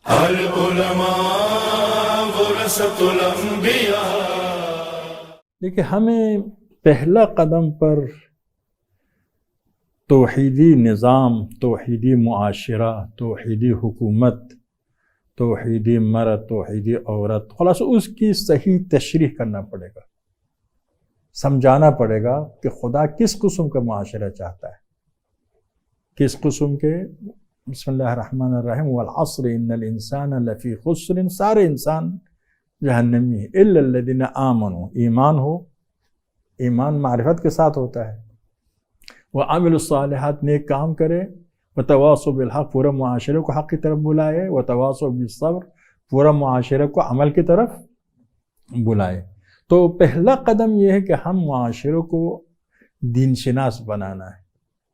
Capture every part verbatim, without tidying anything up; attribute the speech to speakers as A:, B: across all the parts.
A: العلماء ورثۃ الانبیاء۔
B: دیکھیں، ہمیں پہلا قدم پر توحیدی نظام، توحیدی معاشرہ، توحیدی حکومت، توحیدی مرد، توحیدی عورت، خلاصہ اس کی صحیح تشریح کرنا پڑے گا، سمجھانا پڑے گا کہ خدا کس قسم کا معاشرہ چاہتا ہے، کس قسم کے۔ بسم اللہ الرحمن الرحیم، والعصر ان الانسان لفی خسر، سارے انسان جہنمی ہے الا الذین آمنوا، ایمان ہو، ایمان معرفت کے ساتھ ہوتا ہے، وعملوا الصالحات، نیک کام کرے، وتواصوا بالحق، پورا معاشرے کو حق کی طرف بلائے، وتواصوا بالصبر، پورا معاشرے کو عمل کی طرف بلائے۔ تو پہلا قدم یہ ہے کہ ہم معاشرے کو دین شناس بنانا ہے۔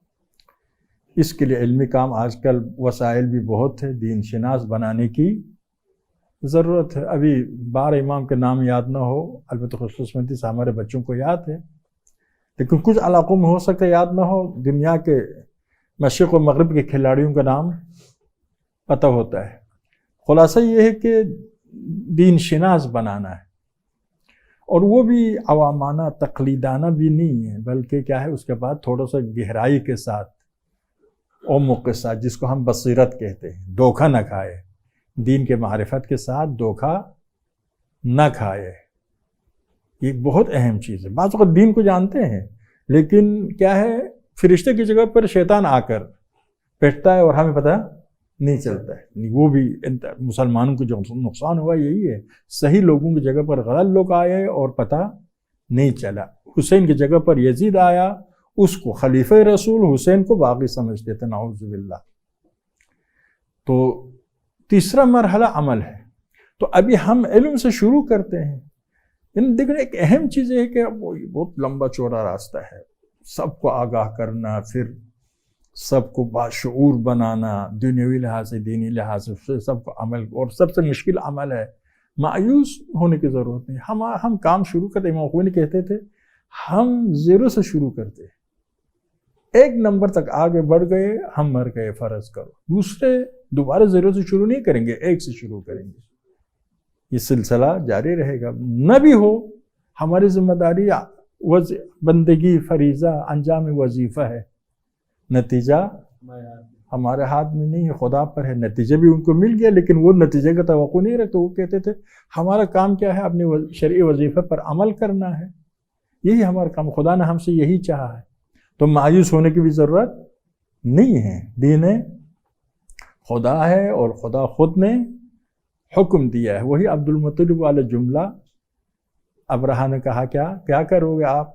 B: اس کے لیے علمی کام، آج کل وسائل بھی بہت ہے، دین شناس بنانے کی ضرورت ہے۔ ابھی بارہ امام کے نام یاد نہ ہو، البتہ خوش قسمتی سے ہمارے بچوں کو یاد ہے، لیکن کچھ علاقوں میں ہو سکتا ہے یاد نہ ہو۔ دنیا کے مشرق و مغرب کے کھلاڑیوں کا نام پتہ ہوتا ہے۔ خلاصہ یہ ہے کہ دین شناس بنانا ہے، اور وہ بھی عوامانہ تقلیدانہ بھی نہیں ہے، بلکہ کیا ہے، اس کے بعد تھوڑا سا گہرائی کے ساتھ، عمق کے ساتھ، جس کو ہم بصیرت کہتے ہیں، دھوکہ نہ کھائے، دین کے معرفت کے ساتھ دھوکہ نہ کھائے۔ یہ بہت اہم چیز ہے۔ بعض اوقات دین کو جانتے ہیں، لیکن کیا ہے، فرشتے کی جگہ پر شیطان آ کر بیٹھتا ہے اور ہمیں پتہ نہیں چلتا ہے۔ وہ بھی مسلمانوں کو جو نقصان ہوا یہی ہے، صحیح لوگوں کی جگہ پر غلط لوگ آئے اور پتہ نہیں چلا۔ حسین کی جگہ پر یزید آیا، اس کو خلیفہ رسول، حسین کو باغی سمجھتے تھے، نعوذ باللہ۔ تو تیسرا مرحلہ عمل ہے۔ تو ابھی ہم علم سے شروع کرتے ہیں۔ دیکھیں، ایک اہم چیز یہ ہے کہ وہ بہت لمبا چوڑا راستہ ہے، سب کو آگاہ کرنا، پھر سب کو باشعور بنانا، دنیاوی لحاظ سے، دینی لحاظ سے، سب کو عمل، اور سب سے مشکل عمل ہے۔ مایوس ہونے کی ضرورت نہیں۔ ہم ہم کام شروع کرتے، امام خمینی کہتے تھے ہم زیرو سے شروع کرتے، ایک نمبر تک آگے بڑھ گئے، ہم مر گئے، فرض کرو۔ دوسرے دوبارہ زیرو سے شروع نہیں کریں گے، ایک سے شروع کریں گے۔ یہ سلسلہ جاری رہے گا، نہ بھی ہو ہماری ذمہ داری، بندگی فریضہ، انجام وظیفہ ہے، نتیجہ ہمارے ہاتھ میں نہیں ہے، خدا پر ہے۔ نتیجہ بھی ان کو مل گیا، لیکن وہ نتیجے کا توقع نہیں رکھتے۔ وہ کہتے تھے ہمارا کام کیا ہے، اپنے شرعی وظیفے پر عمل کرنا ہے، یہی ہمارا کام، خدا نے ہم سے یہی چاہا ہے۔ تو مایوس ہونے کی بھی ضرورت نہیں ہے۔ دین خدا ہے، اور خدا خود نے حکم دیا ہے۔ وہی عبد المطلب والا جملہ، ابرہہ نے کہا کیا کیا کرو گے آپ؟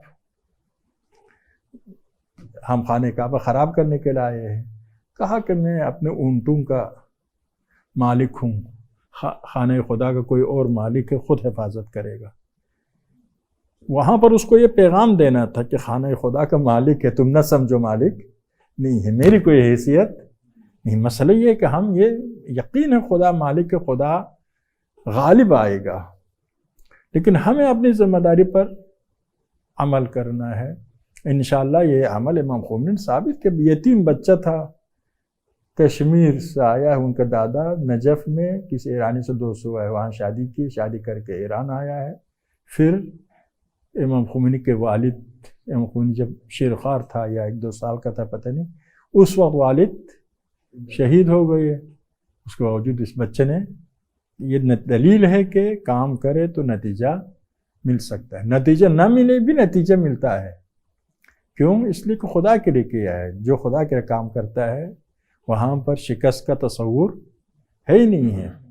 B: ہم خانہ کعبہ خراب کرنے کے لیے آئے ہیں۔ کہا کہ میں اپنے اونٹوں کا مالک ہوں، خانہ خدا کا کوئی اور مالک ہے، خود حفاظت کرے گا۔ وہاں پر اس کو یہ پیغام دینا تھا کہ خانہ خدا کا مالک ہے، تم نہ سمجھو مالک نہیں ہے، میری کوئی حیثیت نہیں۔ مسئلہ یہ ہے کہ ہم یہ یقین ہے خدا مالک ہے، خدا غالب آئے گا، لیکن ہمیں اپنی ذمہ داری پر عمل کرنا ہے۔ انشاءاللہ یہ عمل امام خمینی ثابت کہ یتیم بچہ تھا، کشمیر سے آیا ہے، ان کا دادا نجف میں کسی ایرانی سے دوست ہوا ہے، وہاں شادی کی، شادی کر کے ایران آیا ہے۔ پھر امام خمینی کے والد، امام خمینی جب شیرخوار تھا یا ایک دو سال کا تھا پتہ نہیں، اس وقت والد شہید ہو گئے۔ اس کے باوجود اس بچے نے، یہ دلیل ہے کہ کام کرے تو نتیجہ مل سکتا ہے، نتیجہ نہ ملے بھی نتیجہ ملتا ہے۔ کیوں؟ اس لیے کہ خدا کے لیے کیا ہے۔ جو خدا کے لیے کام کرتا ہے وہاں پر شکست کا تصور ہے ہی نہیں ہے۔